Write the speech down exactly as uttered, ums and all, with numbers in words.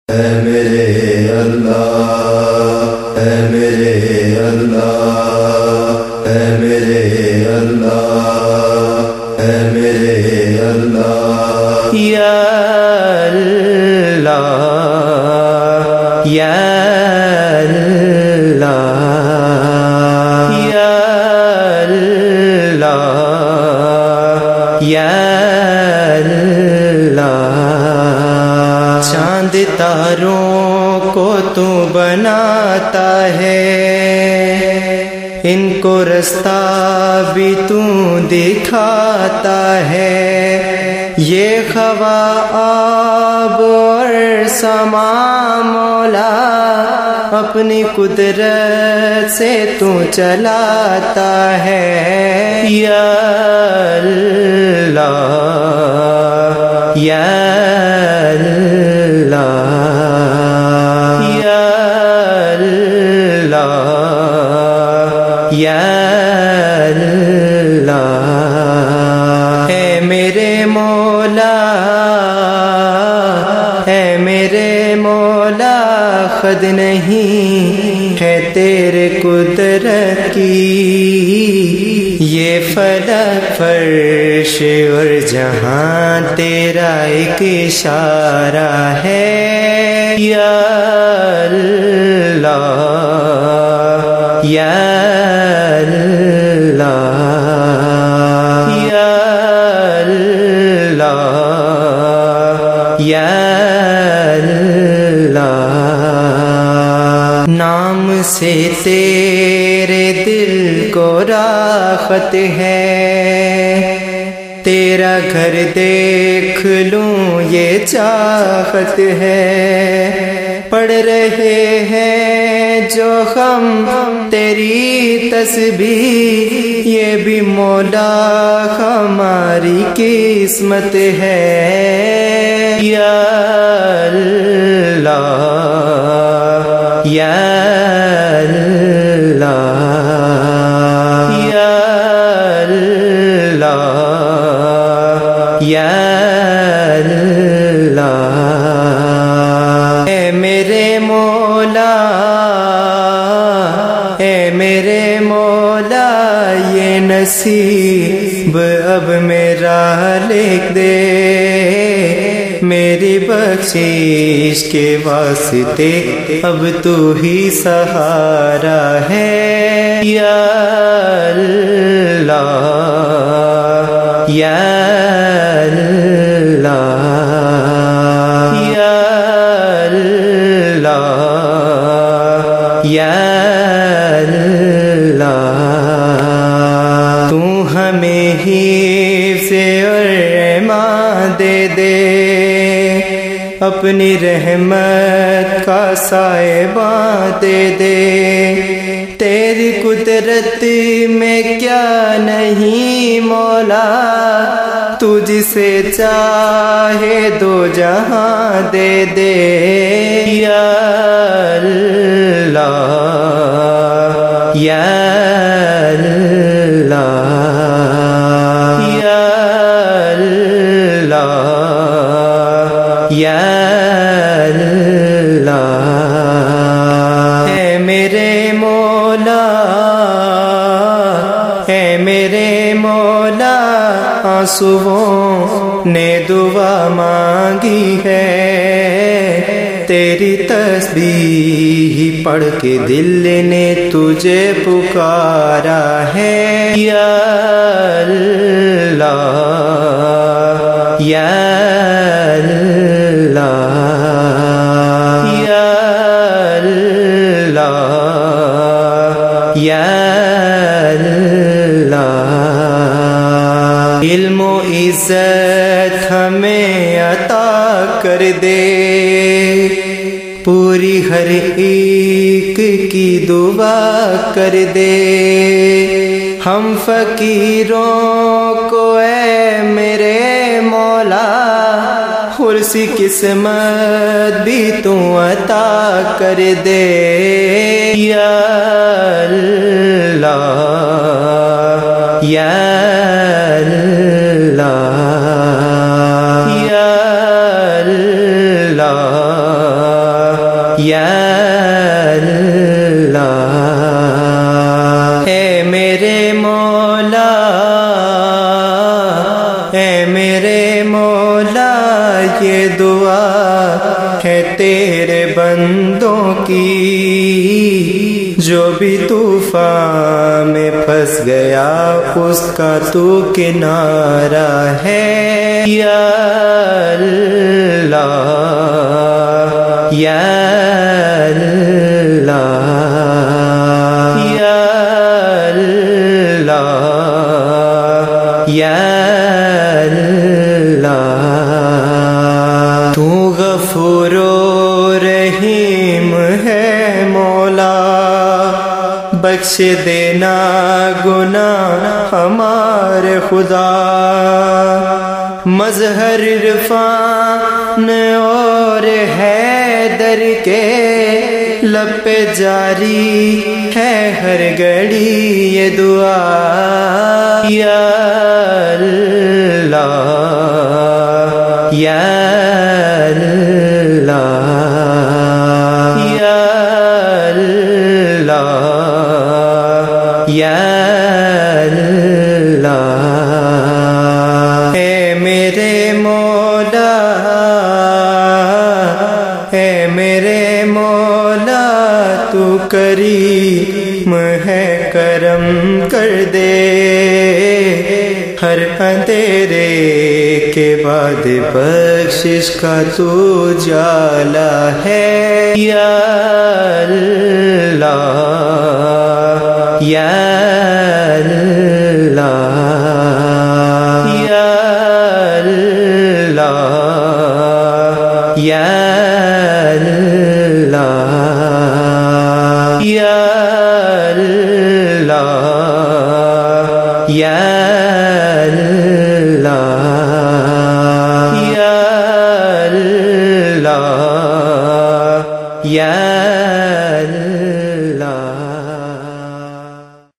اے میرے اللہ، اے میرے اللہ، اے میرے اللہ، اے میرے اللہ، یا اللہ یا اللہ یا اللہ یا اللہ۔ چاند تاروں کو تو بناتا ہے، ان کو رستہ بھی تو دکھاتا ہے، یہ ہوا آب اور سما مولا اپنی قدرت سے تو چلاتا ہے۔ یا اللہ یا اللہ یا اللہ یا اللہ۔ اے میرے مولا، اے میرے مولا، حد نہیں ہے تیرے قدرت کی، یہ فلک فرش اور جہاں تیرا ایک اشارہ ہے۔ یا اللہ یا اللہ یا اللہ یا اللہ۔ نام سے تیرے دل کو راحت ہے، تیرا گھر دیکھ لوں یہ چاہت ہے، پڑھ رہے ہیں جو ہم تیری تسبیح، یہ بھی مولا ہماری قسمت ہے۔ یا اللہ یا اللہ یا اللہ یا اللہ۔ اے میرے مولا، اے میرے مولا، یہ نصیب اب میرا لکھ دے، میری بخشش کے واسطے اب تو ہی سہارا ہے۔ یا اللہ یا اللہ یا اللہ یا اللہ۔ تو ہمیں حفظ اور ایمان دے دے، اپنی رحمت کا سائباں دے دے، تیری قدرت میں کیا نہیں مولا، تو جسے چاہے دو جہاں دے دے۔ یا اللہ یا اللہ یا اللہ یا اللہ۔ اے میرے مولا، اے میرے مولا، آنسوؤں نے دعا مانگی ہے، تیری تسبیح پڑھ کے دل نے تجھے پکارا ہے۔ یا اللہ یا اللہ یا اللہ یا اللہ۔ علم و عزت ہمیں عطا کر دے، پوری ہر ایک کی دعا کر دے، ہم فقیروں کو اے میرے مولا خرسی قسمت بھی تو عطا کر دے۔ یا اللہ یا اللہ یا اللہ یا اللہ اے میرے مولا اے میرے مولا یہ دعا ہے تیرے بندوں کی جو بھی طوفان میں پھنس گیا اس کا تو کنارہ ہے یا اللہ یا اللہ یا اللہ یا اللہ تو غفور و رحیم ہے مولا بخش دینا گناہ ہمارے خدا مظہر عرفان اور حیدر کے لب پہ جاری ہے ہر گھڑی یہ دعا یا اللہ یا اللہ یا اللہ یا اللہ اے میرے مولا اے میرے مولا تو کریم ہے کرم کر دے ہر اندھیرے کے بعد بخشش کا تو جالا ہے یا اللہ یا اللہ یا اللہ یا اللہ یا اللہ یا اللہ یا اللہ یا